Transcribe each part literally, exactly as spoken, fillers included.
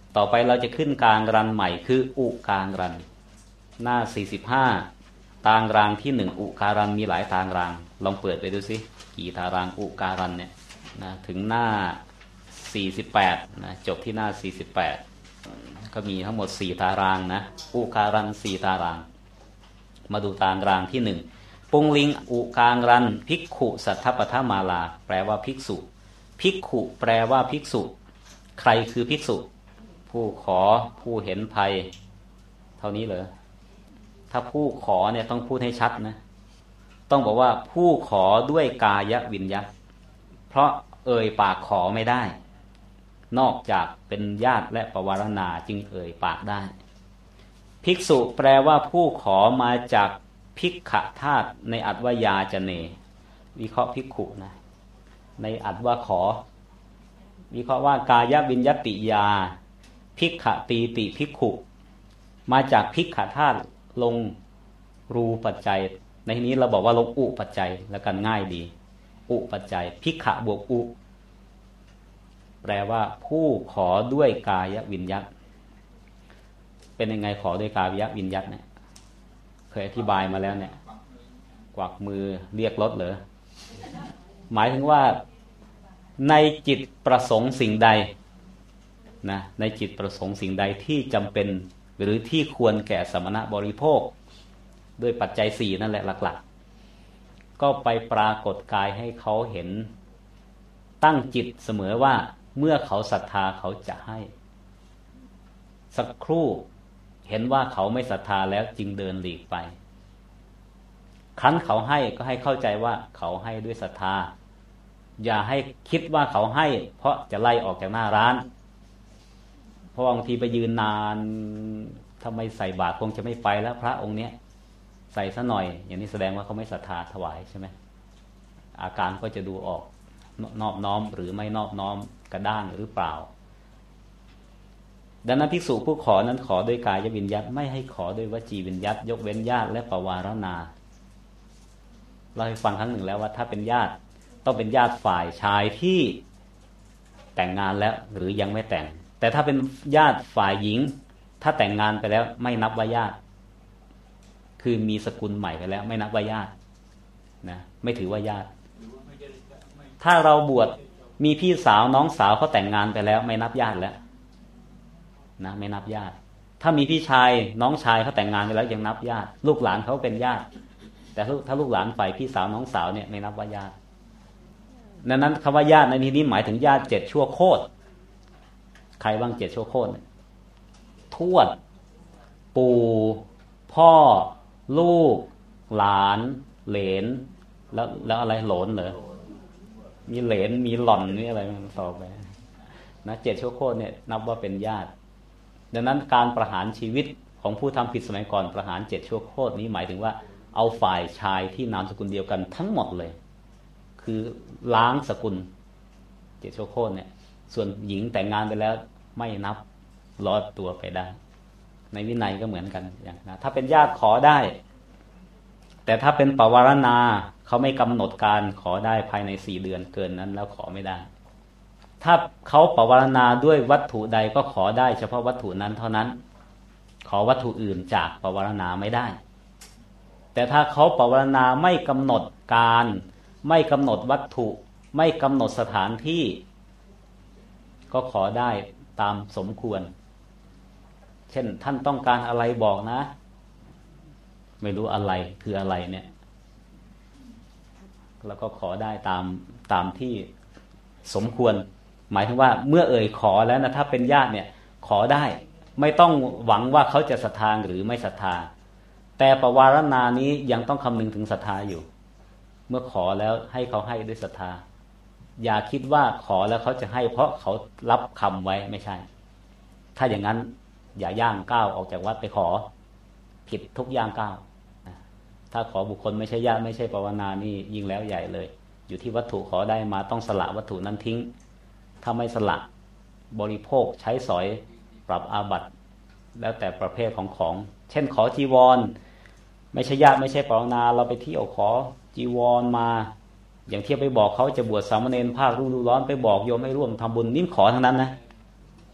ต่อไปเราจะขึ้นกลางรันใหม่คืออุกลางรันหน้าสี่สิบห้าตารางรางที่หนึ่งอุการันมีหลายตารางรางลองเปิดไปดูสิกี่ตารางอุการันเนี่ยนะถึงหน้าสี่สิบแปดนะจบที่หน้าสี่สิบแปดก็มีทั้งหมดสี่ตารางนะอุการันสี่ตารางมาดูตารางรางที่หนึ่งปุงลิงอุกางรันภิกขุสัทธปทมาลาแปลว่าภิกษุภิกขุแปลว่าภิกษุใครคือภิกษุผู้ขอผู้เห็นภัยเท่านี้เหรอถ้าผู้ขอเนี่ยต้องพูดให้ชัดนะต้องบอกว่าผู้ขอด้วยกายวิญญัตเพราะเอ่ยปากขอไม่ได้นอกจากเป็นญาติและปวารณาจึงเอ่ยปากได้ภิกษุแปลว่าผู้ขอมาจากภิกขธาตุในอัตวายาจเนวิเคราะห์ภิกขุนะในอัตว่าขอวิเคราะห์ว่ากายวิญญัตติยาภิกขตีติภิกขุมาจากภิกขธาตุลงรูปัจจัยในที่นี้เราบอกว่าลงอุปัจจัยแล้วกันง่ายดีอุปัจจัยภิกขบวกอุแปลว่าผู้ขอด้วยกายวิญญัตเป็นยังไงขอด้วยกายวิญญัตเนี่ยเคยอธิบายมาแล้วเนี่ยกวักมือเรียกรถเหรอหมายถึงว่าในจิตประสงค์สิ่งใดนะในจิตประสงค์สิ่งใดที่จำเป็นหรือที่ควรแก่สมณะบริโภคด้วยปัจจัยสี่นั่นแหละหลักๆก็ไปปรากฏกายให้เขาเห็นตั้งจิตเสมอว่าเมื่อเขาศรัทธาเขาจะให้สักครู่เห็นว่าเขาไม่ศรัทธาแล้วจึงเดินหลีกไปครั้นเขาให้ก็ให้เข้าใจว่าเขาให้ด้วยศรัทธาอย่าให้คิดว่าเขาให้เพราะจะไล่ออกจากหน้าร้านเพราะบางทีไปยืนนานถ้าไม่ใส่บาตรคงจะไม่ไปแล้วพระองค์เนี้ยใส่ซะหน่อยอย่างนี้แสดงว่าเขาไม่ศรัทธาถวายใช่ไหมอาการก็จะดูออกนอบน้อมหรือไม่นอบน้อมกระด้างหรือเปล่าดังนั้นภิกษุผู้ขอนั้นขอด้วยกายวิญญัตไม่ให้ขอด้วยวจีวิญญัตยกเว้นญาติและปวารณาเราให้ฟังครั้งหนึ่งแล้วว่าถ้าเป็นญาติต้องเป็นญาติฝ่ายชายที่แต่งงานแล้วหรือยังไม่แต่งแต่ถ้าเป็นญาติฝ่ายหญิงถ้าแต่งงานไปแล้วไม่นับว่าญาติคือมีสกุลใหม่ไปแล้วไม่นับว่าญาตินะไม่ถือว่าญาติถ้าเราบวชมีพี่สาวน้องสาวเขาแต่งงานไปแล้วไม่นับญาติแล้วนะไม่นับญาติถ้ามีพี่ชายน้องชายเขาแต่งงานไปแล้วยังนับญาติลูกหลานเขาเป็นญาติแต่ถ้าลูกหลานฝ่ายพี่สาวน้องสาวเนี่ยไม่นับว่าญาติดังนั้นคำว่าญาติในที่นี้หมายถึงญาติเจ็ดชั่วโคตรใครบ้างเจ็ดชั่วโคตรทวดปู่พ่อลูกหลานเหลนแล้วแล้วอะไรหลนเหรอมีเหลนมีหล่อนนี่อะไรมันต่อไปนะเจ็ดชั่วโคตรเนี่ยนับว่าเป็นญาติดังนั้นการประหารชีวิตของผู้ทำผิดสมัยก่อนประหารเจ็ดชั่วโคตรนี้หมายถึงว่าเอาฝ่ายชายที่นามสกุลเดียวกันทั้งหมดเลยคือล้างสกุลเจ็ดชั่วโคตรเนี่ยส่วนหญิงแต่งงานไปแล้วไม่นับรอดตัวไปได้ในวินัยก็เหมือนกันอย่างนะถ้าเป็นญาติขอได้แต่ถ้าเป็นปวารณาเขาไม่กำหนดการขอได้ภายในสี่เดือนเกินนั้นแล้วขอไม่ได้ถ้าเขาปวารณาด้วยวัตถุใดก็ขอได้เฉพาะวัตถุนั้นเท่านั้นขอวัตถุอื่นจากปวารณาไม่ได้แต่ถ้าเขาปวารณาไม่กำหนดการไม่กำหนดวัตถุไม่กำหนดสถานที่ก็ขอได้ตามสมควรเช่นท่านต้องการอะไรบอกนะไม่รู้อะไรคืออะไรเนี่ยแล้วก็ขอได้ตามตามที่สมควรหมายถึงว่าเมื่อเอ่ยขอแล้วนะถ้าเป็นญาติเนี่ยขอได้ไม่ต้องหวังว่าเขาจะศรัทธาหรือไม่ศรัทธาแต่ปวารณานี้ยังต้องคำนึงถึงศรัทธาอยู่เมื่อขอแล้วให้เขาให้ด้วยศรัทธาอย่าคิดว่าขอแล้วเขาจะให้เพราะเขารับคำไว้ไม่ใช่ถ้าอย่างนั้นอย่าย่างก้าวออกจากวัดไปขอผิดทุกย่างก้าวถ้าขอบุคคลไม่ใช่ญาติไม่ใช่ปวารณานี่ยิ่งแล้วใหญ่เลยอยู่ที่วัตถุขอได้มาต้องสละวัตถุนั้นทิ้งถ้าไม่สละบริโภคใช้สอยปรับอาบัติแล้วแต่ประเภทของของเช่นขอจีวรไม่ใช่ญาติไม่ใช่ปวารณาเราไปเที่ยวขอจีวรมาอย่างเที่ยวไปบอกเขาจะบวชสามเณรภาคฤดูร้อนไปบอกโยมให้ร่วมทำบุญนี่ขอทั้งนั้นนะ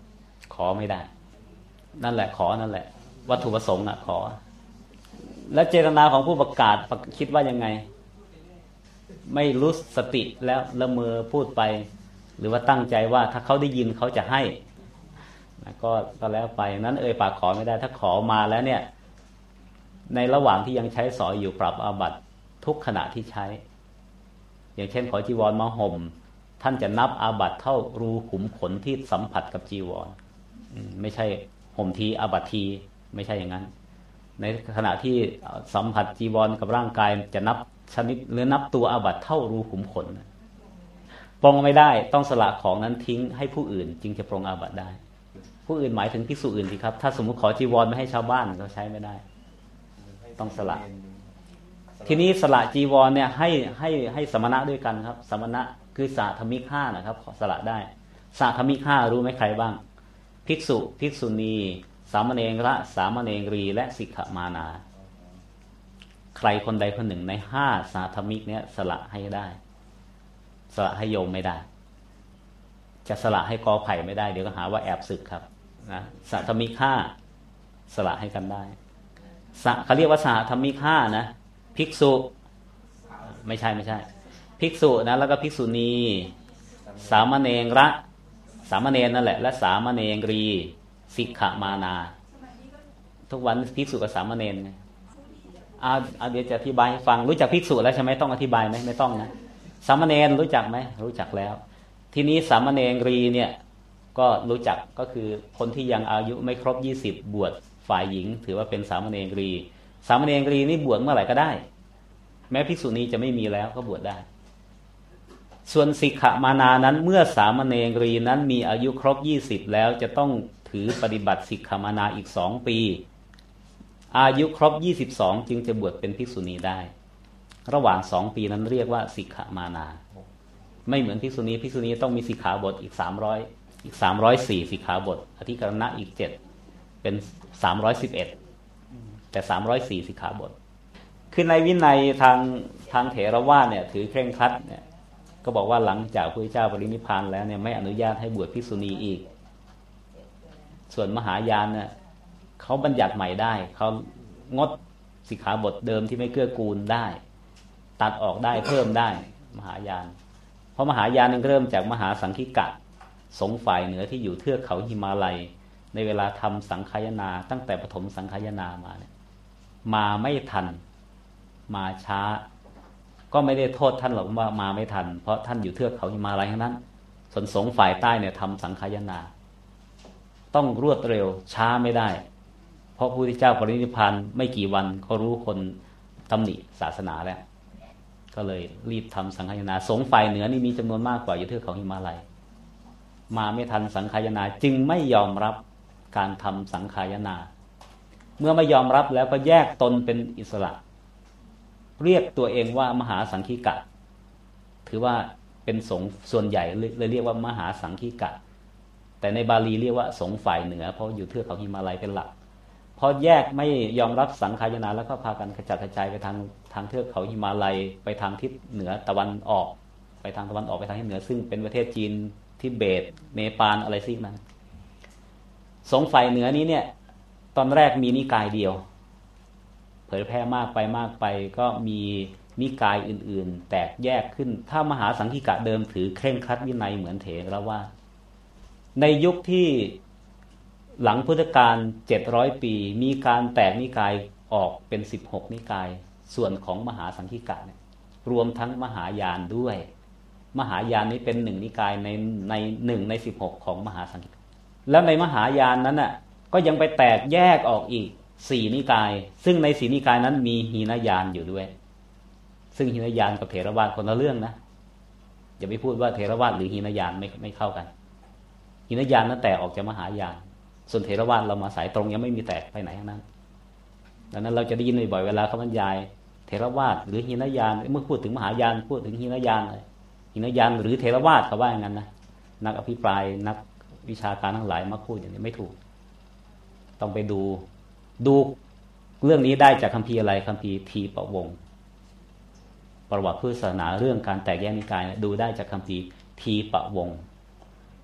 ขอไม่ได้นั่นแหละขอนั่นแหละวัตถุประสงค์อ่ะขอแล้วเจตนาของผู้ประกาศคิดว่ายังไงไม่รู้สติแล้วละเมอพูดไปหรือว่าตั้งใจว่าถ้าเขาได้ยินเขาจะให้ก็ก็แล้วไปนั้นเอ่ยปากขอไม่ได้ถ้าขอมาแล้วเนี่ยในระหว่างที่ยังใช้สอยอยู่ปรับอาบัติทุกขณะที่ใช้อย่างเช่นขอจีวรมาห่มท่านจะนับอาบัติเท่ารูขุมขนที่สัมผัสกับจีวรไม่ใช่ห่มทีอาบัติทีไม่ใช่อย่างนั้นในขณะที่สัมผัสจีวรกับร่างกายจะนับชนิดหรือนับตัวอาบัติเท่ารูขุมขนปรงไม่ได้ต้องสละของนั้นทิ้งให้ผู้อื่นจึงจะปรงอาบัติได้ผู้อื่นหมายถึงภิกษุอื่นสิครับถ้าสมมุติขอจีวรไม่ให้ชาวบ้านก็ใช้ไม่ได้ต้องสละทีนี้สละจีวรเนี่ยให้ให้ให้สมณะด้วยกันครับสมณะคือสาธมิกห้านะครับสละได้สาธมิกห้ารู้ไหมใครบ้างภิกษุภิกษุณีสามเณรสามเณรีและสิกขมานาใครคนใดคนหนึ่งในห้าสาธมิกเนี้ยสละให้ได้สละให้โยมไม่ได้จะสละให้กอไผ่ไม่ได้เดี๋ยวก็หาว่าแอบศึกครับนะสาธมิกห้าสละให้กันได้เขาเรียกว่าสาธมิกห้านะภิกษุไม่ใช่ไม่ใช่ภิกษุนะแล้วก็ภิกษุณีสามเณรสามเณรนั่นแหละและสามเณรีสิกขมานาทุกวันภิกษุกับสามเณรไงอ่าเดี๋ยวจะอธิบายให้ฟังรู้จักภิกษุแล้วใช่ไหมต้องอธิบายไหมไม่ต้องนะสามเณรรู้จักไหมรู้จักแล้วทีนี้สามเณรีเนี่ยก็รู้จักก็คือคนที่ยังอายุไม่ครบยี่สิบบวชฝ่ายหญิงถือว่าเป็นสามเณรีสามเณรีนี่บวชเมื่อไหร่ก็ได้แม้ภิกษุณีจะไม่มีแล้วก็บวชได้ส่วนสิกขมานานั้นเมื่อสามเณรีนั้นมีอายุครบยี่สิบแล้วจะต้องถือปฏิบัติสิกขมานาอีกสองปีอายุครบยี่สิบสองจึงจะบวชเป็นภิกษุณีได้ระหว่างสองปีนั้นเรียกว่าสิกขมานาไม่เหมือนภิกษุณีภิกษุณีต้องมีสิกขาบทอีกสามร้อยอีกสามร้อยสี่สิกขาบทอธิกรณะอีกเจ็ดเป็นสามร้อยสิบเอ็ดแต่สามร้อยสี่สิกขาบทคือในวินัยทางทางเถรวาทเนี่ยถือเคร่งครัดเนี่ยก็บอกว่าหลังจากพระพุทธเจ้าปรินิพพานแล้วเนี่ยไม่อนุญาตให้บวชภิกษุณีอีกส่วนมหายานเนี่ยเขาบัญญัติใหม่ได้เขางดสิกขาบทเดิมที่ไม่เกื้อกูลได้ตัดออกได้เพิ่มได้มหายานเพราะมหายานนึงเริ่มจากมหาสังคิกะสงฆ์ฝ่ายเหนือที่อยู่เทือกเขาหิมาลัยในเวลาทำสังฆายนาตั้งแต่ปฐมสังฆายนามาเนี่ยมาไม่ทันมาช้าก็ไม่ได้โทษท่านหรอกว่ามาไม่ทันเพราะท่านอยู่เทือกเขาหิมาลัยทั้งนั้นส่วนสงฆ์ฝ่ายใต้เนี่ยทำสังฆายนาต้องรวดเร็วช้าไม่ได้เพราะพระพุทธเจ้าปรินิพพานไม่กี่วันเขารู้คนตำหนิศาสนาแล้วก็เลยรีบทำสังฆายนาสงฆ์ฝ่ายเหนือนี่มีจำนวนมากกว่าอยู่เทือกเขาหิมาลัยมาไม่ทันสังฆายนาจึงไม่ยอมรับการทำสังฆายนาเมื่อไม่ยอมรับแล้วก็แยกตนเป็นอิสระเรียกตัวเองว่ามหาสังคีกะถือว่าเป็นสงฆ์ส่วนใหญ่เลยเรียกว่ามหาสังคีกะแต่ในบาลีเรียกว่าสงฆ์ฝ่ายเหนือเพราะอยู่เทือกเขาหิมาลัยเป็นหลักพอแยกไม่ยอมรับสังฆายนาแล้วก็พากันกระจัดกระจายไปทางทางเทือกเขาหิมาลัยไปทางทิศเหนือตะวันออกไปทางตะวันออกไปทางทิศเหนือซึ่งเป็นประเทศจีนทิเบตเนปาลอะไรซิกนั้นสงฆ์ฝ่ายเหนือนี้เนี่ยตอนแรกมีนิกายเดียวเผยแพร่มากไปมากไปก็มีนิกายอื่นๆแตกแยกขึ้นถ้ามหาสังคีกะเดิมถือเคร่งครัดวินัยเหมือนเถรวาทในยุคที่หลังพุทธกาลเจ็ดร้อยปีมีการแตกนิกายออกเป็นสิบหกนิกายส่วนของมหาสังคีกะเนี่ยรวมทั้งมหายานด้วยมหายานนี้เป็นหนึ่งนิกายในในหนึ่งในสิบหกของมหาสังคีกะแล้วในมหายานนั้นน่ะก็ยังไปแตกแยกออกอีกสี่นิกายซึ่งในสี่นิกายนั้นมีหีนยานอยู่ด้วยซึ่งหีนยานกับเถรวาทคนละเรื่องนะอย่าไปพูดว่าเถรวาทหรือหีนยานไม่ไม่เข้ากันหีนยานนั้นแตกออกจากมหายานส่วนเถรวาทเรามาสายตรงยังไม่มีแตกไปไหนทั้งนั้นดังนั้นเราจะได้ยินบ่อยๆเวลาเขาบรรยายเถรวาทหรือหีนยานเมื่อพูดถึงมหายานพูดถึงหีนยานเลยหีนยานหรือเถรวาทเขาว่าอย่างนั้นนะนักอภิปรายนักวิชาการทั้งหลายมาพูดอย่างนี้ไม่ถูกต้องไปดูดูเรื่องนี้ได้จากคัมภีร์อะไรคัมภีร์ทีปวงศ์ประวัติพุทธศาสนาเรื่องการแตกแยกนิกายดูได้จากคัมภีร์ทีปวงศ์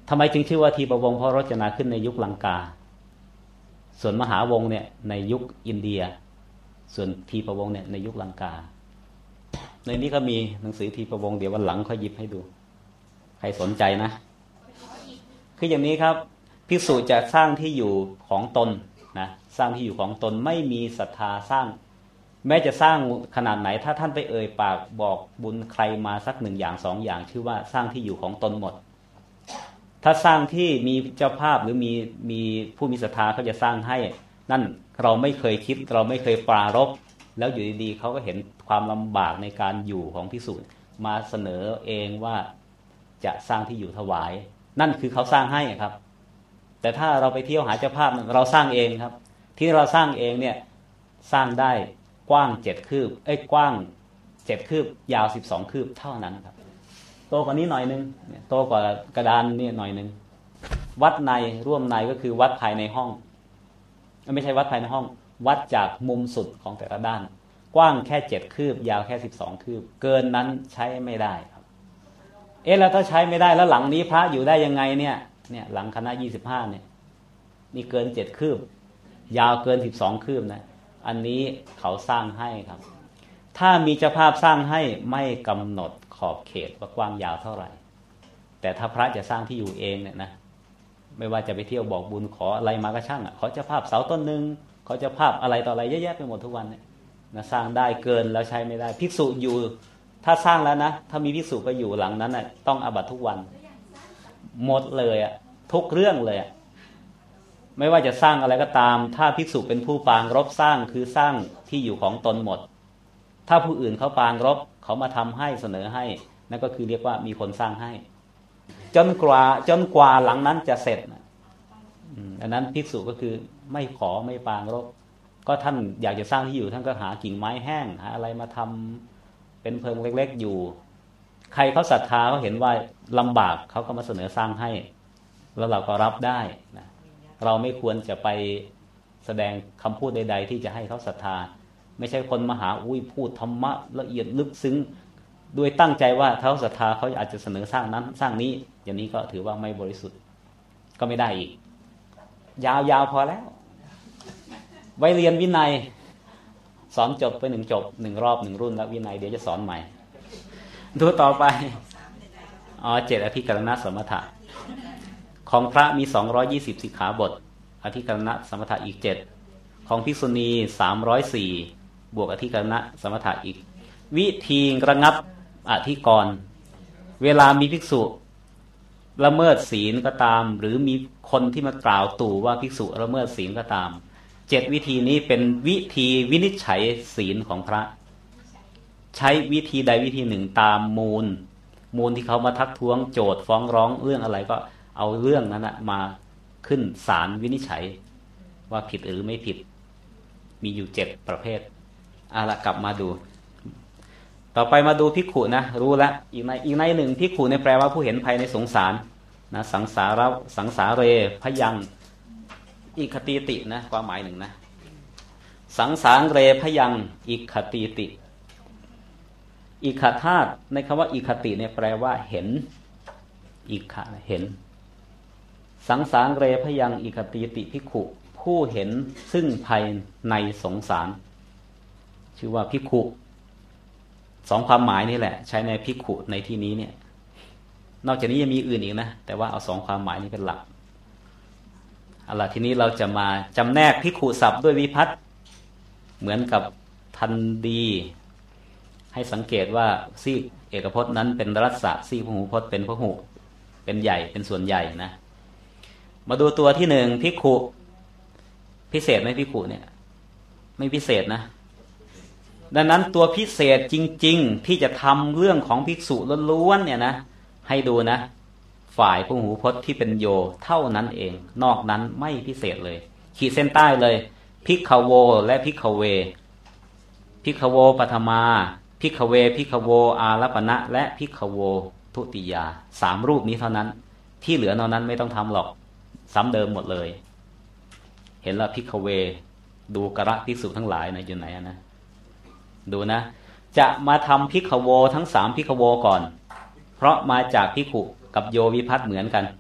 ทำไมจึงชื่อว่าทีปวงศ์เพราะรจนาขึ้นในยุคลังกาส่วนมหาวงศ์เนี่ยในยุคอินเดียส่วนทีปวงศ์เนี่ยในยุคลังกาในนี้ก็มีหนังสือทีปวงศ์เดี๋ยววันหลังค่อยหยิบให้ดูใครสนใจนะคืออย่างนี้ครับภิกษุจะสร้างที่อยู่ของตนนะสร้างที่อยู่ของตนไม่มีศรัทธาสร้างแม้จะสร้างขนาดไหนถ้าท่านไปเอ่ยปากบอกบุญใครมาสักหนึ่งอย่างสองอย่างชื่อว่าสร้างที่อยู่ของตนหมดถ้าสร้างที่มีเจ้าภาพหรือมีมีผู้มีศรัทธาเขาจะสร้างให้นั่นเราไม่เคยคิดเราไม่เคยปรารภแล้วอยู่ดีๆเขาก็เห็นความลำบากในการอยู่ของภิกษุมาเสนอเองว่าจะสร้างที่อยู่ถวายนั่นคือเขาสร้างให้ครับแต่ถ้าเราไปเที่ยวหาเจ้าภาพเราสร้างเองครับที่เราสร้างเองเนี่ยสร้างได้กว้างเจ็ดคืบเอ้ยกว้างเจ็ดคืบยาวสิบสองคืบเท่านั้นครับโตกว่านี้หน่อยนึงโตกว่ากระดานนี่หน่อยนึงวัดในร่วมในก็คือวัดภายในห้องไม่ใช่วัดภายในห้องวัดจากมุมสุดของแต่ละด้านกว้างแค่เจ็ดคืบยาวแค่สิบสองคืบเกินนั้นใช้ไม่ได้ครับเอ๊ะแล้วถ้าใช้ไม่ได้แล้วหลังนี้พระอยู่ได้ยังไงเนี่ยเนี่ยหลังคณะยี่สิบห้าเนี่ยนี่เกินเจ็ดคืบยาวเกินสิบสองคืบนะอันนี้เขาสร้างให้ครับถ้ามีเจ้าภาพสร้างให้ไม่กำหนดขอบเขตว่ากว้างยาวเท่าไหร่แต่ถ้าพระจะสร้างที่อยู่เองเนี่ยนะไม่ว่าจะไปเที่ยวบอกบุญขออะไรมาก็ช่างอ่ะเขาเจ้าภาพเสาต้นนึงเขาเจ้าภาพอะไรต่ออะไรเยอะแยะไปหมดทุกวันเนี่ยนะสร้างได้เกินแล้วใช้ไม่ได้ภิกษุอยู่ถ้าสร้างแล้วนะถ้ามีภิกษุไปอยู่หลังนั้นน่ะต้องอาบัติทุกวันหมดเลยอ่ะทุกเรื่องเลยอ่ะไม่ว่าจะสร้างอะไรก็ตามถ้าภิกษุเป็นผู้ปางรบสร้างคือสร้างที่อยู่ของตนหมดถ้าผู้อื่นเขาปางรบเขามาทำให้เสนอให้นั่นก็คือเรียกว่ามีคนสร้างให้จนกว่าจนกว่าหลังนั้นจะเสร็จอันนั้นภิกษุก็คือไม่ขอไม่ปางรบก็ท่านอยากจะสร้างที่อยู่ท่านก็หากิ่งไม้แห้งหาอะไรมาทำเป็นเพิงเล็กๆอยู่ใครเขาศรัทธาเขาเห็นว่าลำบากเขาก็มาเสนอสร้างให้แล้วเราก็รับได้นะเราไม่ควรจะไปแสดงคำพูดใดๆที่จะให้เขาศรัทธาไม่ใช่คนมาหาอุ้ยพูดธรรมะละเอียดลึกซึ้งโดยตั้งใจว่าเขาศรัทธาเขาอาจจะเสนอสร้างนั้นสร้างนี้อย่างนี้ก็ถือว่าไม่บริสุทธิ์ก็ไม่ได้อีกยาวๆพอแล้วไว้เรียนวินัยสอนจบไปหนึ่งจบหนึ่งรอบหนึ่งรุ่นแล้ววินัยเดี๋ยวจะสอนใหม่ดูต่อไปอ๋อเจ็ดอธิกรณสมถะของพระมีสองร้อยยี่สิบสิกขาบทอธิกรณสมถะอีกเจ็ดของภิกษุณีสามร้อยสี่บวกอธิกรณสมถะอีกวิธีระงับอธิกรณ์เวลามีภิกษุละเมิดศีลก็ตามหรือมีคนที่มากล่าวตู่ว่าภิกษุละเมิดศีลก็ตามเจ็ดวิธีนี้เป็นวิธีวินิจฉัยศีลของพระใช้วิธีใดวิธีหนึ่งตามมูลมูลที่เขามาทักท้วงโจทย์ฟ้องร้องเรื่องอะไรก็เอาเรื่องนั้นนะมาขึ้นศาลวินิจฉัยว่าผิดหรือไม่ผิดมีอยู่เจ็ดประเภทเอาละกลับมาดูต่อไปมาดูภิกขุนะรู้ละอีกในอีกในหนึ่งภิกขุเนี่ยแปลว่าผู้เห็นภัยในสงสารนะสังสารสังสาเรพยังอิคติตินะความหมายหนึ่งนะสังสารเรพยังอิคติติอิคธาตุในคำว่าอิคติเนี่ยแปลว่าเห็นอิคเห็นสังสารเรพยังอิคติติภิกขุผู้เห็นซึ่งภัยในสงสารชื่อว่าภิกขุสองความหมายนี่แหละใช้ในภิกขุในที่นี้เนี่ยนอกจากนี้ยังมีอื่นอีกนะแต่ว่าเอาสองความหมายนี้เป็นหลักเอาล่ะทีนี้เราจะมาจำแนกภิกขุศัพท์ด้วยวิภัตติเหมือนกับทันดีให้สังเกตว่าซีกเอกพจน์นั้นเป็นรัศะซีกพหูพจน์เป็นพหุเป็นใหญ่เป็นส่วนใหญ่นะมาดูตัวที่หนึ่งภิกขุพิเศษไหมภิกขุเนี่ยไม่พิเศษนะดังนั้นตัวพิเศษจริงๆที่จะทำเรื่องของภิกษุล้วนๆเนี่ยนะให้ดูนะฝ่ายพหูพจน์ที่เป็นโยเท่านั้นเองนอกนั้นไม่พิเศษเลยขีดเส้นใต้เลยภิกขโวและภิกขเวภิกขโวปฐมาภิกขเวภิกขโวอารัปณะและภิกขโวทุติยาสามรูปนี้เท่านั้นที่เหลือนอกนั้นไม่ต้องทำหรอกซ้ำเดิมหมดเลยเห็นแล้วภิกขเวดูกระภิกษุทั้งหลายนะอยู่ไหนนะดูนะจะมาทำภิกขโวทั้งสามภิกขโวก่อนเพราะมาจากภิกขุกับโยวิภัตติเหมือนกัน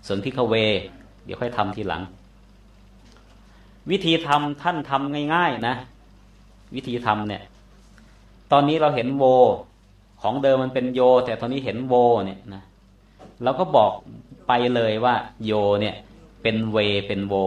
ส่วนพิฆเวเดี๋ยวค่อยทำทีหลังวิธีทำท่านทำง่ายๆนะวิธีทำเนี่ยตอนนี้เราเห็นโวของเดิมมันเป็นโยแต่ตอนนี้เห็นโวเนี่ยนะเราก็บอกไปเลยว่าโยเนี่ยเป็นเวเป็นโว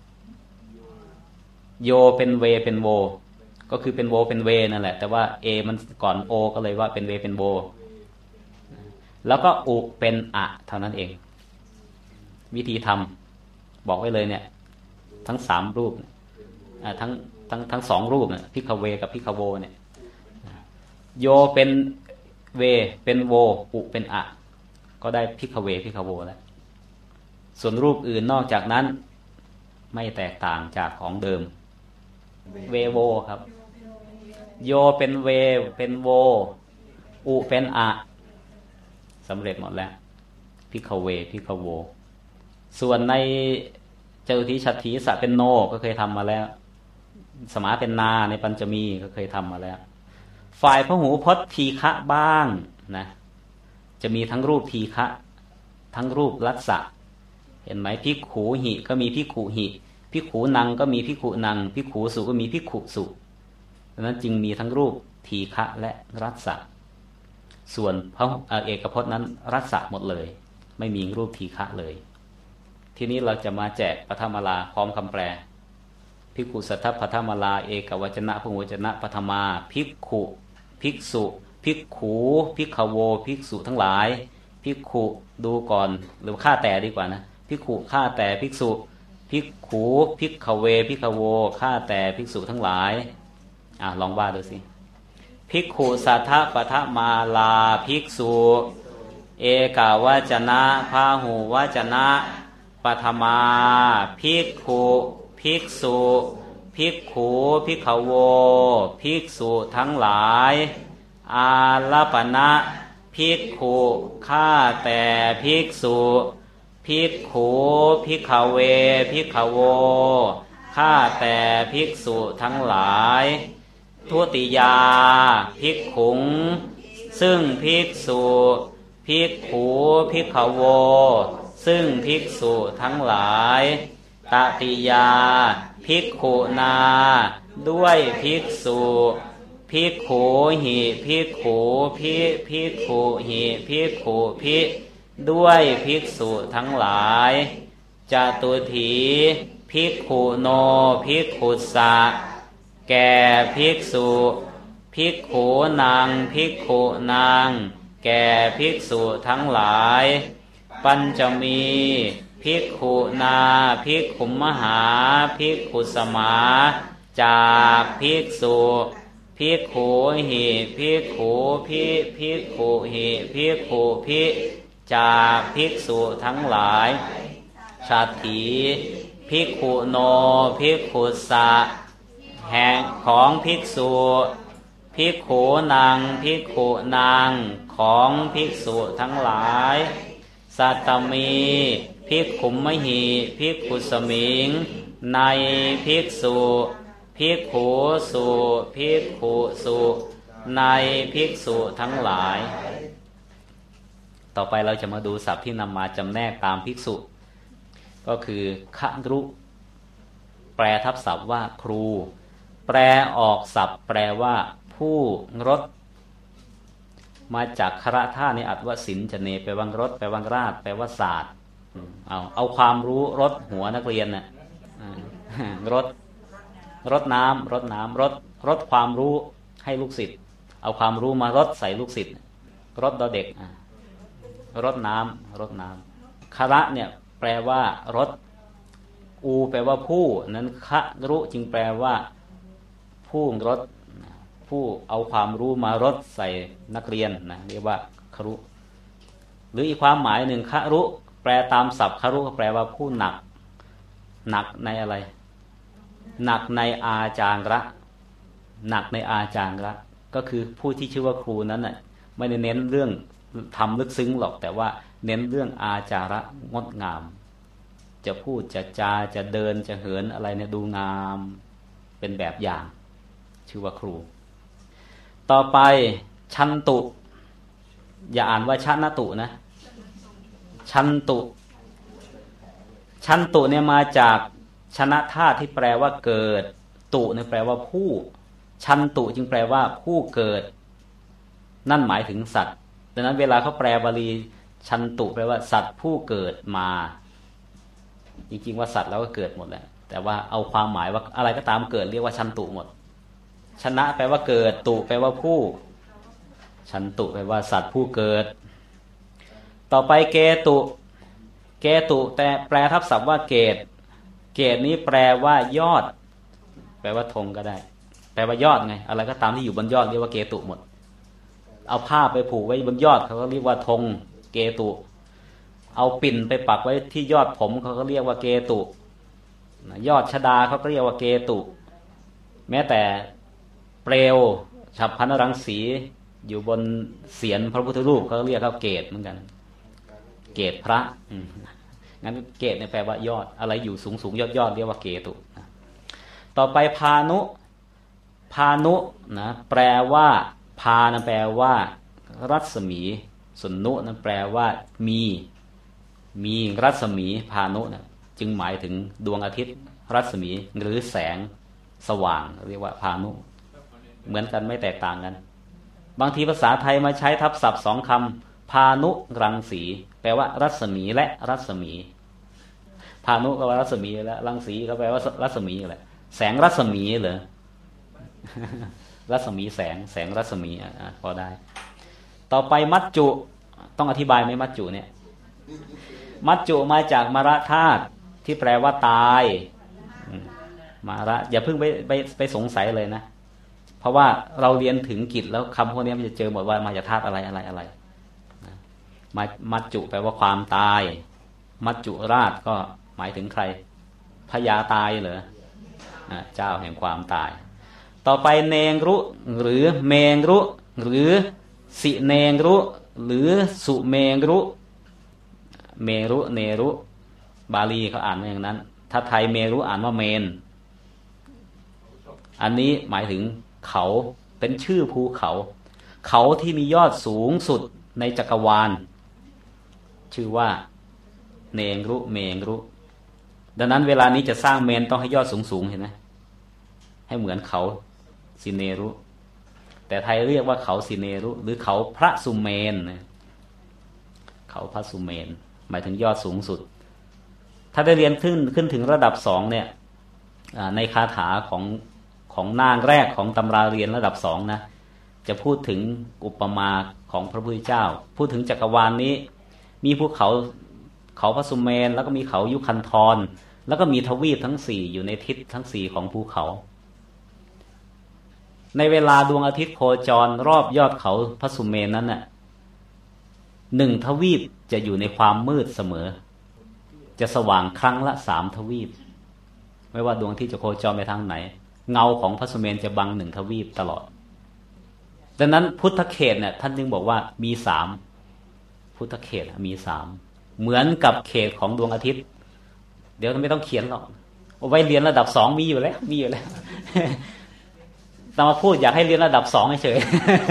โยเป็นเวเป็นโวก็คือเป็นโวเป็นเวนั่นแหละแต่ว่าเอมันก่อนโอก็เลยว่าเป็นเวเป็นโวแล้วก็อุเป็นอะเท่านั้นเองวิธีทำบอกไว้เลยเนี่ยทั้งสามรูปทั้งทั้งทั้งสองรูปเนี่ยพิฆเวกับพิฆโวเนี่ยโยเป็นเวเป็นโวอุเป็นอะก็ได้พิฆเวพิฆโวแล้วส่วนรูปอื่นนอกจากนั้นไม่แตกต่างจากของเดิมเวโวครับโยเป็นเวเป็นโวอุเป็นอะสำเร็จหมดแล้วพิฆเวพิฆโวส่วนในเจตุทิฉัตถีสะเป็นโนก็เคยทำมาแล้วสมาเป็นนาในปัญจมีก็เคยทำมาแล้วฝ่ายพหูพจน์ทีฆะบ้างนะจะมีทั้งรูปทีฆะทั้งรูปลัสสะเห็นไหมภิกขูหิก็มีภิกขุหิภิกขูนังก็มีภิกขุนังภิกขูสุก็มีภิกขุสุดังนั้นจึงมีทั้งรูปทีฆะและรัสสะส่วนพระเอกพจน์นั้นรัสสะหมดเลยไม่มีรูปทีฆะเลยทีนี้เราจะมาแจกปฐมลาพร้อมคำแปลภิกขุสัทธปฐมลาเอกวจนะพหูวจนะปฐมาภิกขุภิกษุภิกขูภิกขโวภิกษุทั้งหลายภิกขุดูก่อนหรือฆ่าแต่ดีกว่านะภิกขุฆ่าแต่ภิกษุภิกขูภิกขเวภิกขโวฆ่าแต่ภิกษุทั้งหลายอ่ะลองว่าดูสิภิกขุสัทธปฐมาลาภิกษุเอกวจนะพหูวจนะปฐมาภิกขุภิกษุภิกขูภิกขโวภิกษุทั้งหลายอาลัปนะภิกขุฆ่าแต่ภิกษุภิกขูภิกขเวภิกขโวฆ่าแต่ภิกษุทั้งหลายทุติยาภิกขุงซึ่งภิกษุภิกขูภิกขโวซึ่งภิกษุทั้งหลายตติยาภิกขุนาด้วยภิกษุภิกขูหิภิกขูภิภิกขุหิภิกขุภิด้วยภิกษุทั้งหลายจตุถีภิกขุโนภิกขุสะแก่ภิกษุภิกขูนางภิกขุนางแก่ภิกษุทั้งหลายปัญจมีภิกขุนาภิกขุมหาภิกขุสมาจากภิกษุภิกขูหิภิกขูภิภิกขุหิภิกขุภิจากภิกษุทั้งหลายฉัตถีภิกขุโนภิกขุสะแห่งของภิกษุภิกขูนางภิกขุนางของภิกษุทั้งหลายสัตตมีภิกขุมหิภิกขุสมิงในภิกษุภิกขูสุภิกขุสุในภิกษุทั้งหลายต่อไปเราจะมาดูศัพท์ที่นำมาจำแนกตามภิกษุก็คือครุแปลทับศัพท์ว่าครูแปลออกศัพท์แปลว่าผู้รถมาจากคระท่าในอัตวสินจะเนแปลว่ารถแปลว่าราชแปลว่าศาสตร์เอาเอาความรู้รถหัวนักเรียนน่ะรถรถน้ำรถน้ำรถรถความรู้ให้ลูกศิษย์เอาความรู้มารถใส่ลูกศิษย์รถดอเด็กรถน้ำรถน้ำคระเนี่ยแปลว่ารถอูแปลว่าผู้นั้นครุจึงแปลว่าผู้รถผู้เอาความรู้มารถใส่นักเรียนนะเรียกว่าครุหรืออีกความหมายหนึ่งครุแปลตามศัพท์ครุแปลว่าผู้หนักหนักในอะไรหนักในอาจารระหนักในอาจารระก็คือผู้ที่ชื่อว่าครูนั้นน่ะไม่ได้เน้นเรื่องทำลึกซึ้งหรอกแต่ว่าเน้นเรื่องอาจาระงดงามจะพูดจะจาจะเดินจะเหินอะไรเนี่ยดูงามเป็นแบบอย่างชื่อว่าครูต่อไปชันตุอย่าอ่านว่าชนะตุนะชันตุชันตุเนี่ยมาจากชนะธาตุที่แปลว่าเกิดตุเนี่ยแปลว่าผู้ชันตุจึงแปลว่าผู้เกิดนั่นหมายถึงสัตว์ดังนั้นเวลาเขาแปลบาลีชันตุแปลว่าสัตว์ผู้เกิดมาจริงๆว่าสัตว์แล้วก็เกิดหมดแหละแต่ว่าเอาความหมายว่าอะไรก็ตามเกิดเรียกว่าชันตุหมดชนะแปลว่าเกิดตุแปลว่าผู้ชันตุแปลว่าสัตว์ผู้เกิดต่อไปเกตุเกตุแต่แปลทับศัพท์ว่าเกตเกตนี้แปลว่ายอดแปลว่าธงก็ได้แปลว่ายอดไงอะไรก็ตามที่อยู่บนยอดเรียกว่าเกตุหมดเอาผ้าไปผูกไว้บนยอดเขาก็เรียกว่าธงเกตุเอาปิ่นไปปักไว้ที่ยอดผมเขาก็เรียกว่าเกตุยอดชฎาเขาก็เรียกว่าเกตุแม้แต่เปลวฉับพรรณรังสีอยู่บนเศียรพระพุทธรูปเขาเรียกเขาเกตเหมือนกันเกตพระงั้นเกตเนี่ยแปลว่ายอดอะไรอยู่สูงสูงยอดยอดเรียกว่าเกตุต่อไปพานุพานุนะแปลว่าพานะแปลว่ารัศมีส่วนนุนั้นแปลว่ามีมีรัศมีพานุนะจึงหมายถึงดวงอาทิตย์รัศมีหรือแสงสว่างเรียกว่าพานุเหมือนกันไม่แตกต่างกันบางทีภาษาไทยมาใช้ทับศัพท์สองคำพานุรังสีแปลว่ารัศมีและรัศมีพานุก็ว่ารัศมีและรังสีก็แปลว่ารัศมีแหละแสงรัศมีเหรอ รัศมีแสงแสงรัศมีอ่ะพอได้ต่อไปมัจจุต้องอธิบายไหมมัจจุเนี่ยมัจจุมาจากมรธาตุที่แปลว่าตายมาระอย่าเพิ่งไปไปไปสงสัยเลยนะเพราะว่าเราเรียนถึงกิจแล้วคำพวกนี้มันจะเจอหมดว่ามาจากธาตุอะไรอะไรอะไรมามัจจุแปลว่าความตายมัจจุราชก็หมายถึงใครพญาตายเหรอเจ้าแห่งความตายต่อไปเนงรุหรือเมงรุหรือสิเนงรุหรือสุเมงรุเมรุเนรุบาลีเขาอ่านว่าอย่างนั้นถ้าไทยเมรุอ่านว่าเมนอันนี้หมายถึงเขาเป็นชื่อภูเขาเขาที่มียอดสูงสุดในจักรวาลชื่อว่าเนงรุเมงรุดังนั้นเวลานี้จะสร้างเมนต้องให้ยอดสูงๆเห็นไหมให้เหมือนเขาสิเนรุแต่ไทยเรียกว่าเขาสิเนรุหรือเขาพระสุเมนเขาพระสุเมนหมายถึงยอดสูงสุดถ้าได้เรียนขึ้นขึ้นถึงระดับสองเนี่ยในคาถาของของนางแรกของตำราเรียนระดับสองนะจะพูดถึงอุปมาของพระพุทธเจ้าพูดถึงจักรวาล นี้มีภูเขาเขาพระสุเมนแล้วก็มีเขายุคันธรแล้วก็มีทวีปทั้งสี่อยู่ในทิศทั้งสี่ของภูเขาในเวลาดวงอาทิตย์โคจรรอบยอดเขาพระสุเมนนั้นน่ะหนึ่งทวีปจะอยู่ในความมืดเสมอจะสว่างครั้งละสามทวีปไม่ว่าดวงที่จะโคจรไปทางไหนเงาของพระสุเมนจะบังหนึ่งทวีปตลอดดังนั้นพุทธเขตเนี่ยท่านจึงบอกว่ามีสามพุทธเขตมีสามเหมือนกับเขตของดวงอาทิตย์เดี๋ยวไม่ต้องเขียนหรอกเอาไว้เรียนระดับสองมีอยู่แล้วมีอยู่แล้วแต่มาพูดอยากให้เรียนระดับสองเฉย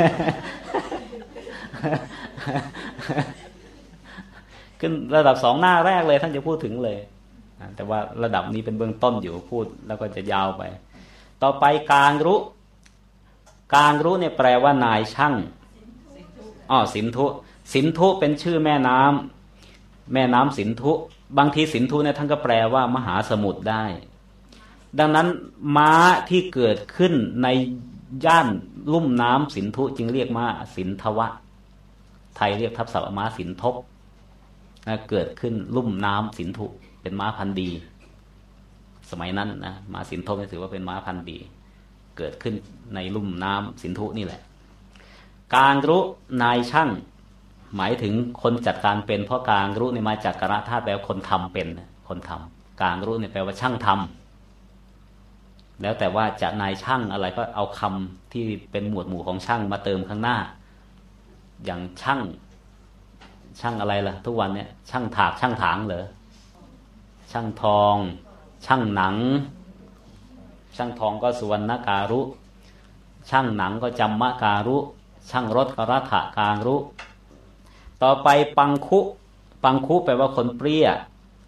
ขึ้นระดับสองหน้าแรกเลยท่านจะพูดถึงเลยแต่ว่าระดับนี้เป็นเบื้องต้นอยู่พูดแล้วก็จะยาวไปต่อไปกางรุกางรุเนี่ยแปลว่านายช่างอ้อสินธุสินธุเป็นชื่อแม่น้ำแม่น้ำสินธุบางทีสินธุเนี่ยท่านก็แปลว่ามหาสมุทรได้ดังนั้นม้าที่เกิดขึ้นในย่านลุ่มน้ำสินธุจึงเรียกม้าสินทวะไทยเรียกทับศัพท์ม้าสินทบเกิดขึ้นลุ่มน้ำสินธุเป็นม้าพันธุ์ดีสมัยนั้นนะม้าสินทบถือว่าเป็นม้าพันธุ์ดีเกิดขึ้นในลุ่มน้ำสินธุนี่แหละกางรุนายช่างหมายถึงคนจัดการเป็นเพราะกางรุเนี่ยมาจากกระธาตุแปลว่าคนทำเป็นคนทำกางรุเนี่ยแปลว่าช่างทำแล้วแต่ว่าจะนายช่างอะไรก็เอาคำที่เป็นหมวดหมู่ของช่างมาเติมข้างหน้าอย่างช่างช่างอะไรล่ะทุกวันเนี่ยช่างถากช่างถางเหรอช่างทองช่างหนังช่างทองก็สุวรรณการุช่างหนังก็จัมมะการุช่างรถก็รัฐการุต่อไปปังคุปังคุแปลว่าคนเปรี้ย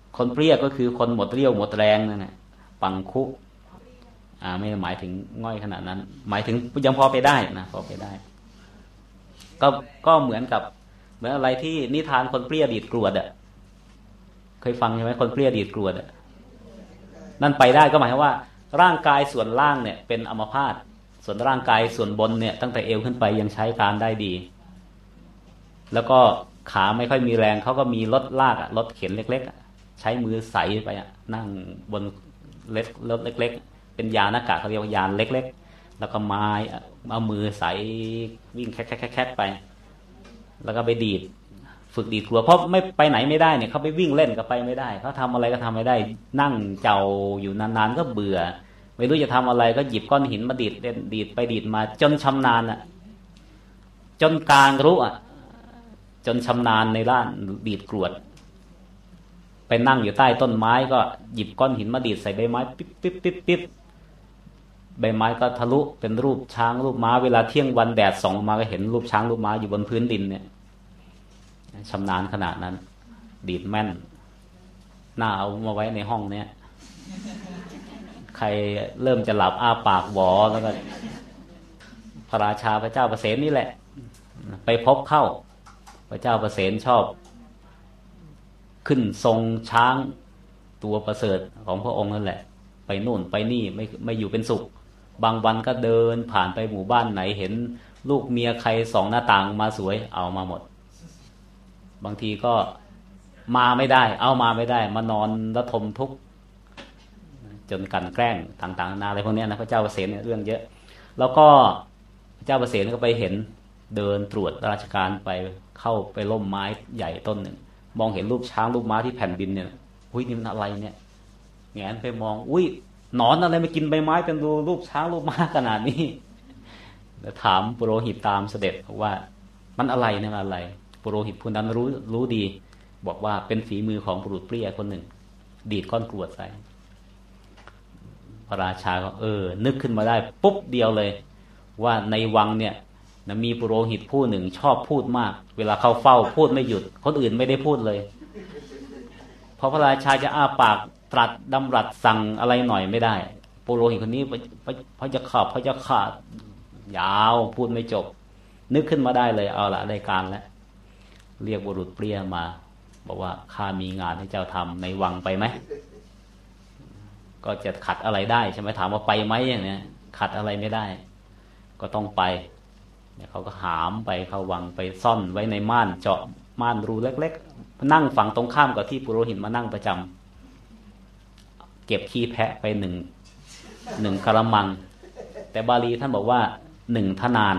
คนเปรี้ยก็คือคนหมดเรี่ยวหมดแรงนั่นแหละปังคุอ่าไม่หมายถึงง่อยขนาดนั้น หมายถึงยังพอไปได้นะพอไปได้ก็ก็เหมือนกับเหมือนอะไรที่นิทานคนเปรี้ยดีดกรวดอ่ะเคยฟังใช่ไหมคนเปรี้ยดีดกรวดอ่ะนั่นไปได้ก็หมายความว่าร่างกายส่วนล่างเนี่ยเป็นอัมพาตส่วนร่างกายส่วนบนเนี่ยตั้งแต่เอวขึ้นไปยังใช้การได้ดีแล้วก็ขาไม่ค่อยมีแรงเขาก็มีรถลากอ่ะรถเข็นเล็กๆใช้มือใส่ไปอ่ะนั่งบนเล็กรถเล็กๆเป็นยานอากาศเขาเรียกว่ายานเล็กๆแล้วก็ไม้เอามือใส่วิ่งแคกๆๆไปแล้วก็ไปดีดฝึกดีดกลัวเพราะไม่ไปไหนไม่ได้เนี่ยเขาไปวิ่งเล่นก็ไปไม่ได้เขาทำอะไรก็ทำไม่ได้นั่งเจ้าอยู่นานๆก็เบื่อไม่รู้จะทำอะไรก็หยิบก้อนหินมาดีดเล่นดีดไปดีดมาจนชำนาญอ่ะจนกลางรู้อ่ะจนชำนาญในด้านดีดกรวดไปนั่งอยู่ใต้ต้นไม้ก็หยิบก้อนหินมาดีดใส่ใบไม้ปิ๊บปิ๊บปิ๊บปิ๊บใบไม้ก็ทะลุเป็นรูปช้างรูปม้าเวลาเที่ยงวันแดดส่องมาก็เห็นรูปช้างรูปม้าอยู่บนพื้นดินเนี่ยชำนาญขนาดนั้นดีดแม่นน่าเอามาไว้ในห้องเนี้ยใครเริ่มจะหลับอ้าปากหวอแล้วก็พระราชาพระเจ้าประเสนนี่แหละไปพบเข้าพระเจ้าประเสนชอบขึ้นทรงช้างตัวประเสริฐของพระองค์นั่นแหละไปนู่นไปนี่ไม่ไม่อยู่เป็นสุขบางวันก็เดินผ่านไปหมู่บ้านไหนเห็นลูกเมียใครสองหน้าต่างมาสวยเอามาหมดบางทีก็มาไม่ได้เอามาไม่ได้มานอนระทมทุกข์จนกันแกล้งต่างๆนานาอะไรพวกนี้นะพระเจ้าประเสนเนี่ยเรื่องเยอะแล้วก็พระเจ้าประเสนก็ไปเห็นเดินตรวจราชการไปเข้าไปล่มไม้ใหญ่ต้นหนึ่งมองเห็นรูปช้างรูปม้าที่แผ่นดินเนี่ยอุ้ยนี่มันอะไรเนี่ยแงนไปมองอุ้ยหนอนอะไรมากินใบไม้เป็นดูรูปช้างรูปม้าขนาดนี้แล้วถามปุโรหิตตามเสด็จว่ามันอะไรเนี่ยมันอะไรปุโรหิตผู้นั้นรู้รู้ดีบอกว่าเป็นฝีมือของบุรุษเปรี้ยคนหนึ่งดีดก้อนกรวดใส่พระราชาก็เออนึกขึ้นมาได้ปุ๊บเดียวเลยว่าในวังเนี่ยมีปุโรหิตผู้หนึ่งชอบพูดมากเวลาเข้าเฝ้าพูดไม่หยุดคนอื่นไม่ได้พูดเลยพอพระราชาจะอ้าปากตรัสดำรัสสั่งอะไรหน่อยไม่ได้ปุโรหิตคนนี้พระจะขาดพระจะขาดยาวพูดไม่จบนึกขึ้นมาได้เลยเอาละได้การแล้วเรียกบุรุษเปรี้ยมาบอกว่าข้ามีงานให้เจ้าทำในวังไปไหมก็จะขัดอะไรได้ใช่ไหมถามว่าไปไหมอย่างนี้ขัดอะไรไม่ได้ก็ต้องไปเนี่ยเขาก็หามไปเข้าวังไปซ่อนไว้ในม่านเจาะม่านรูเล็กๆนั่งฝั่งตรงข้ามกับที่ปุโรหิตมานั่งประจำเก็บขี้แพะไปหนึ่งหนึ่งกะละมังแต่บาลีท่านบอกว่าหนึ่งทนาน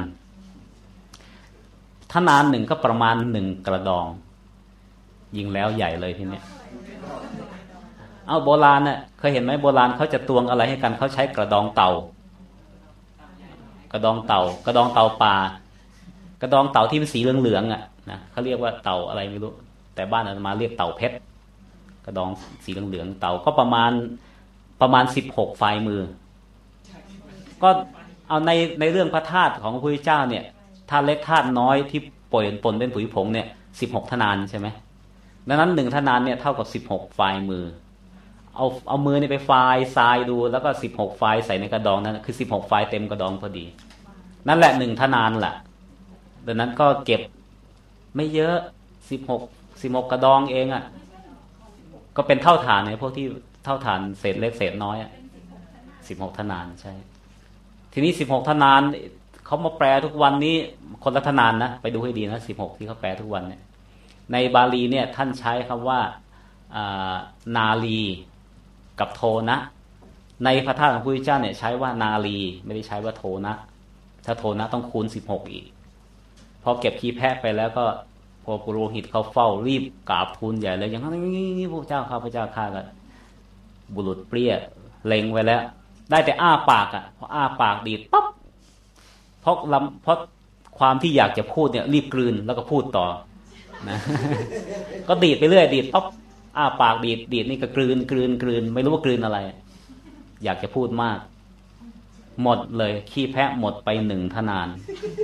ทนานหนึ่งก็ประมาณหนึ่งกระดองยิงแล้วใหญ่เลยทีเนี้ยเอาโบราณน่ะเคยเห็นไหมโบราณเขาจะตวงอะไรให้กันเขาใช้กระดองเต่ากระดองเต่ากระดองเต่าป่ากระดองเต่าที่เป็นสีเหลืองๆอ่ะนะเขาเรียกว่าเต่าอะไรไม่รู้แต่บ้านอาตมาเรียกเต่าเพชรกระดองสีเหลืองๆเต่าก็ประมาณประมาณสิบหกฝ่ามือก็เอาในในเรื่องพระธาตุของพระพุทธเจ้าเนี่ยธาตุเล็กธาตุน้อยที่ป่วยปนเป็นผุยผงเนี่ยสิบหกทนานใช่ไหมดังนั้นหนึ่งทนานเนี่ยเท่ากับสิบหกฝ่ามือเอาเอามือเนี่ยไปฟายทรายดูแล้วก็สิบหกฟายใส่ในกระดองนั้นคือสิบหกฟายเต็มกระดองพอดีนั่นแหละหนึ่งทนานแหละดังนั้นก็เก็บไม่เยอะสิบหกสิบหกกระดองเองอ่ะก็เป็นเท่าฐานเนี่ยพวกที่เท่าฐานเศษเล็กเศษน้อยอ่ะสิบหกทนานใช่ทีนี้สิบหกทนานเขามาแปลทุกวันนี้คนละทนานนะไปดูให้ดีนะสิบหกที่เขาแปลทุกวันเนี่ยในบาลีเนี่ยท่านใช้คำว่านาลีกับโทนะในพระธาตุของพระพุทธเจ้าเนี่ยใช้ว่านาลีไม่ได้ใช้ว่าโทนะถ้าโทนะต้องคูณสิบหกอีกพอเก็บขี้แพะไปแล้วก็พอปุโรหิตเขาเฝ้ารีบกราบทูลใหญ่เลยอย่างนั้นนี่พระเจ้าข้าพระเจ้าข้าก็บุรุษเปรี้ยเล็งไว้แล้วได้แต่อ้าปากอ่ะพออ้าปากดีดปั๊บเพราะลำเพราะความที่อยากจะพูดเนี่ยรีบกลืนแล้วก็พูดต่อนะก็ดีดไปเรื่อยดีดปั๊บอ้าปากดีดดีดนี่ก็กลืนกลืนกลืนไม่รู้ว่ากลืนอะไรอยากจะพูดมากหมดเลยขี้แพะหมดไปหนึ่งทนาน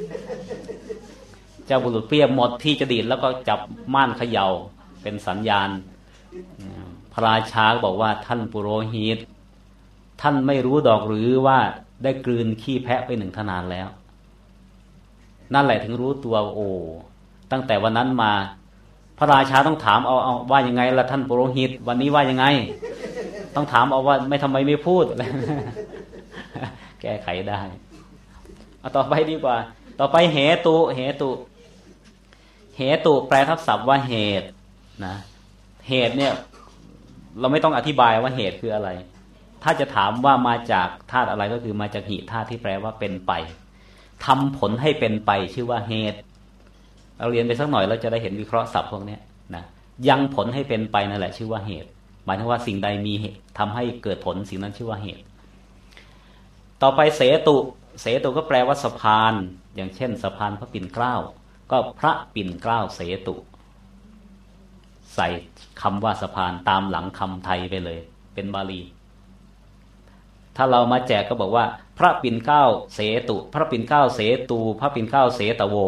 เจ้าบุรุษเปรี้ยหมดที่จะดีดแล้วก็จับม่านเขย่าเป็นสัญญาณพระราชาบอกว่าท่านปุโรหิตท่านไม่รู้ดอกหรือว่าได้กลืนขี้แพะไปหนึ่งทนานแล้วนั่นแหละถึงรู้ตัวโอ้ตั้งแต่วันนั้นมาพระราชาต้องถามเอาเอาว่ายังไงล่ะท่านปุโรหิตวันนี้ว่ายังไงต้องถามเอาว่าไม่ทำไมไม่พูด แก้ไขได้เอาต่อไปดีกว่าต่อไปเหตุเหตุเหตุแปลทับศัพท์ว่าเหตุนะเหตุเนี่ยเราไม่ต้องอธิบายว่าเหตุคืออะไรถ้าจะถามว่ามาจากธาตุอะไรก็คือมาจากหิธาตุที่แปลว่าเป็นไปทำผลให้เป็นไปชื่อว่าเหตุเราเรียนไปสักหน่อยเราจะได้เห็นวิเคราะห์ศัพท์พวกนี้นะยังผลให้เป็นไปนั่นแหละชื่อว่าเหตุหมายถึงว่าสิ่งใดมีเหตุทำให้เกิดผลสิ่งนั้นชื่อว่าเหตุต่อไปเสตุเสตุก็แปลว่าสะพานอย่างเช่นสะพานพระปิ่นเกล้าก็พระปิ่นเกล้าเสตุใส่คำว่าสะพานตามหลังคำไทยไปเลยเป็นบาลีถ้าเรามาแจกก็บอกว่าพระปิ่นเกล้าเสตุพระปิ่นเกล้าเสตูพระปิ่นเกล้าเสตโว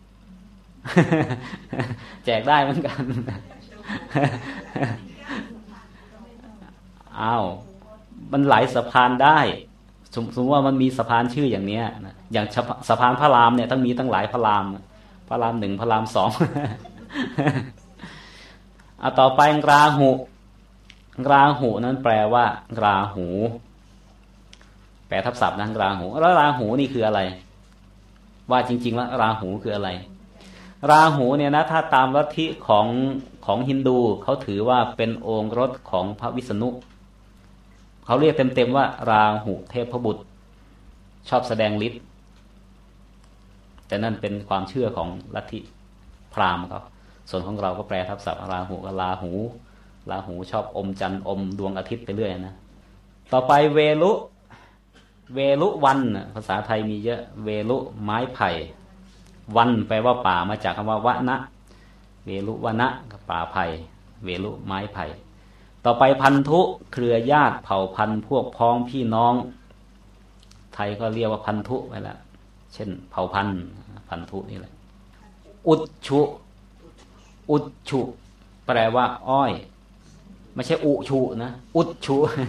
แจกได้เหมือนกัน อ้าวมันหลายสะพานได้สมมติว่ามันมีสะพานชื่ออย่างเนี้ยนะอย่างสะพานพระรามเนี่ยต้องมีตั้งหลายพระรามพระรามหนึ่งพระรามสอง เอาต่อไปราหุราหุนั้นแปลว่าราหูแปลทับศัพท์นะราหูแล้วราหูนี่คืออะไรว่าจริงๆแล้วราหูคืออะไรราหูเนี่ยนะถ้าตามลัทธิของของฮินดูเขาถือว่าเป็นองค์รถของพระวิษณุเขาเรียกเต็มๆว่าราหุเทพบุตรชอบแสดงฤทธิ์แต่นั่นเป็นความเชื่อของลัทธิพราหมณ์เขาส่วนของเราก็แปลทับศัพท์ราหุกับราหูราหูชอบอมจันทร์อมดวงอาทิตย์ไปเรื่อยนะต่อไปเวลุเวลุวันภาษาไทยมีเยอะเวลุไม้ไผ่วันแปลว่าป่ามาจากคำว่าวะนะเวลุวะนะป่าไผ่เวลุไม้ไผ่ต่อไปพันธุเครือญาติเผ่าพันธุ์พวกพ้องพี่น้องไทยก็เรียกว่าพันธุไปแล้วเช่นเผ่าพันธุ์พันธุนี่แหละอุชุอุชุแปลว่าอ้อยไม่ใช่อุชุนะอุชุ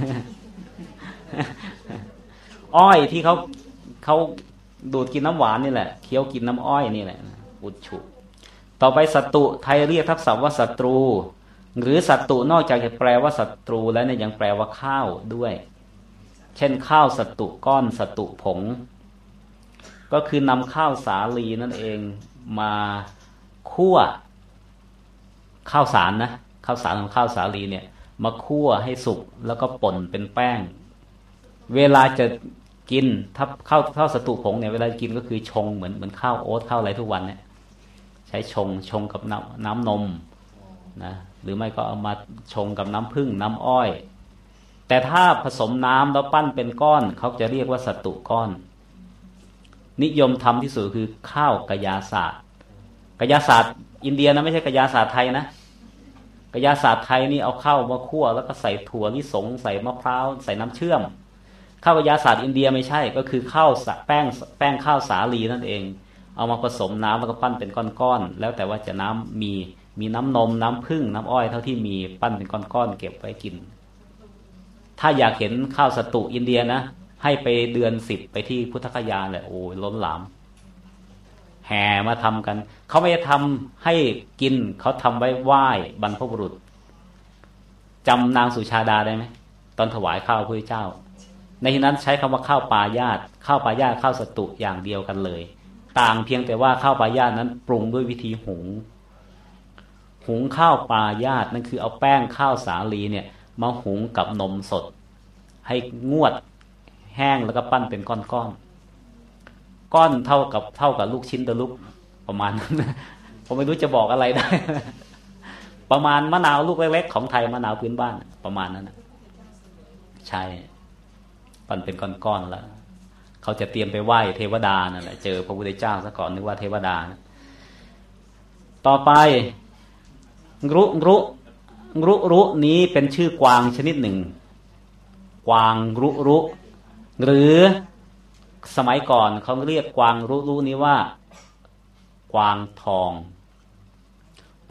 อ้อยที่เขาเขาดูดกินน้ำหวานนี่แหละเคี้ยวกินน้ำอ้อยนี่แหละอุชุต่อไปศัตรูไทยเรียกทับศัพท์ว่าศัตรูหรือศัตรูนอกจากจะแปลว่าศัตรูแล้วเนี่ยยังแปลว่าข้าวด้วยเช่นข้าวศัตรูก้อนศัตรูผงก็คือนำข้าวสาลีนั่นเองมาคั่วข้าวสารนะข้าวสารของข้าวสาลีเนี่ยมาคั่วให้สุกแล้วก็ป่นเป็นแป้งเวลาจะกินถ้าข้าวข้าวสตูผงเนี่ยเวลากินก็คือชงเหมือนเหมือนข้าวโอ๊ตข้าวอะไรทุกวันเนี่ยใช้ชงชงกับน้ำน้ำนมนะหรือไม่ก็เอามาชงกับน้ำผึ้งน้ำอ้อยแต่ถ้าผสมน้ำแล้วปั้นเป็นก้อนเขาจะเรียกว่าสตูก้อนนิยมทำที่สุดคือข้าวกะยาศาสตร์กะยาศาสตร์อินเดียนะไม่ใช่กะยาศาสตร์ไทยนะกะยาศาสตร์ไทยนี่เอาข้าวมาคั่วแล้วก็ใส่ถั่วลิสงใส่มะพร้าวใส่น้ำเชื่อมข้าวกะยาศาสตร์อินเดียไม่ใช่ก็คือข้าวแป้งแป้งข้าวสาลีนั่นเองเอามาผสมน้ำแล้วก็ปั้นเป็นก้อนๆแล้วแต่ว่าจะน้ำมีมีน้ำนมน้ำผึ้งน้ำอ้อยเท่าที่มีปั้นเป็นก้อนๆเก็บไว้กินถ้าอยากเห็นข้าวสตูอินเดียนะให้ไปเดือนสิบไปที่พุทธคยาแหละโอ้ยล้นหลามแห่มาทำกันเขาไม่ได้ทำให้กินเขาทำไว้ไหว้บรรพบุรุษจำนางสุชาดาได้ไหมตอนถวายข้าวพระเจ้าในที่นั้นใช้คำว่าข้าวปายาตข้าวปายาตข้าวสตุอย่างเดียวกันเลยต่างเพียงแต่ว่าข้าวปายาตนั้นปรุงด้วยวิธีหุงหุงข้าวปายาตนั่นคือเอาแป้งข้าวสาลีเนี่ยมาหุงกับนมสดให้งวดแห้งแล้วก็ปั้นเป็นก้อนๆ ก้อนก้อนเท่ากับเท่ากับลูกชิ้นตะลุกประมาณนั้นผมไม่รู้จะบอกอะไรได้ ประมาณมะนาวลูกเล็กๆของไทยมะนาวพื้นบ้านประมาณนั้นใช่ปั้นเป็นก้อนๆแล้วเขาจะเตรียมไปไหว้เทวดานั่นแหละเจอพระพุทธเจ้าซะก่อนนึกว่าเทวดานะต่อไปรุรุรุรุนี้เป็นชื่อกวางชนิดหนึ่งกวางรุรุหรือสมัยก่อนเขาเรียกกวางรุรุนี้ว่ากวางทองพ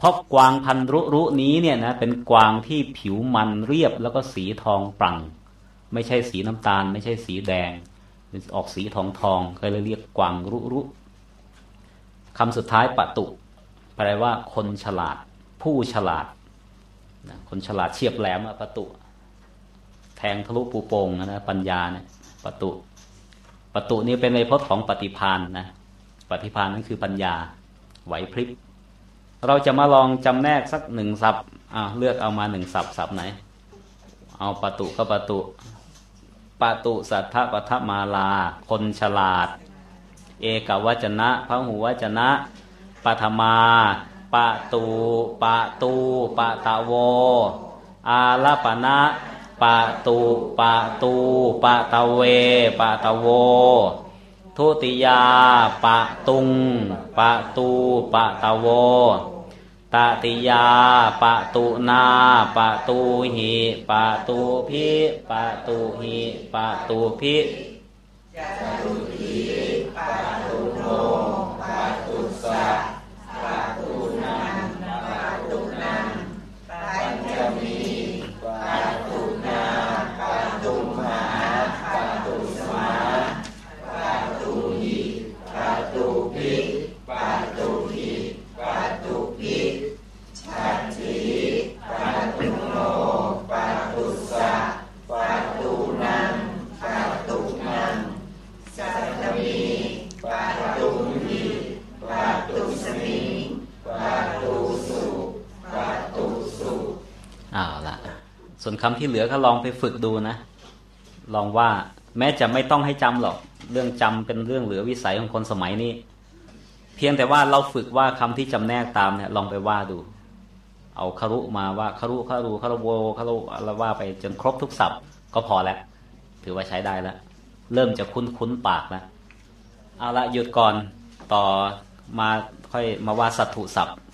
ราะกวางพันรุรุนี้เนี่ยนะเป็นกวางที่ผิวมันเรียบแล้วก็สีทองปรั่งไม่ใช่สีน้ำตาลไม่ใช่สีแดงออกสีทองทองก็เลยเรียกกวางรุรุคำสุดท้ายปตุแปลว่าคนฉลาดผู้ฉลาดนะคนฉลาดเฉียบแหลมอะปตุแทงทะลุปูโป่งนะปัญญาเนี่ยปตุปตุนี่เป็นไวยพจน์ของปฏิภาณนะปฏิภาณนั่นคือปัญญาไหวพริบเราจะมาลองจำแนกสักหนึ่งศัพท์อ่าเลือกเอามาหนึ่งศัพท์ศัพท์ไหนเอาปตุก็ปตุปตุสัทธปัทมาลาคนฉลาดเอกวจนะพหูวจนะปัทมาปตุปตุปตะโวอาลปนะปตุปตุปตะเวปตะโวทุติยาปตุงปตุปตะโวตติยาปตุนาปตุหิปตุพิปตุหิปตุพิจตุทีปตุโนปตุสะปตุนังปตุนังปัญจมีปตุนาปตุมหาปตุสมาปตุหิปตุพิปตุหิปตุพิชัตถิปตุโนปตุสะปตุนังปตุนังสัตตมีปตุหิปตุสมิงปตุสุปตุสุเอาละส่วนคำที่เหลือก็ลองไปฝึกดูนะลองว่าแม้จะไม่ต้องให้จำหรอกเรื่องจำเป็นเรื่องเหลือวิสัยของคนสมัยนี้เพียงแต่ว่าเราฝึกว่าคำที่จำแนกตามเนี่ยลองไปว่าดูเอาคารุมาว่าคารุคารุคารุโวคารุอะไรว่าไปจนครบทุกศัพท์ก็พอแล้วถือว่าใช้ได้แล้วเริ่มจะคุ้นคุ้นปากแล้วเอาละหยุดก่อนต่อมาค่อยมาว่าสัตถุศัพท์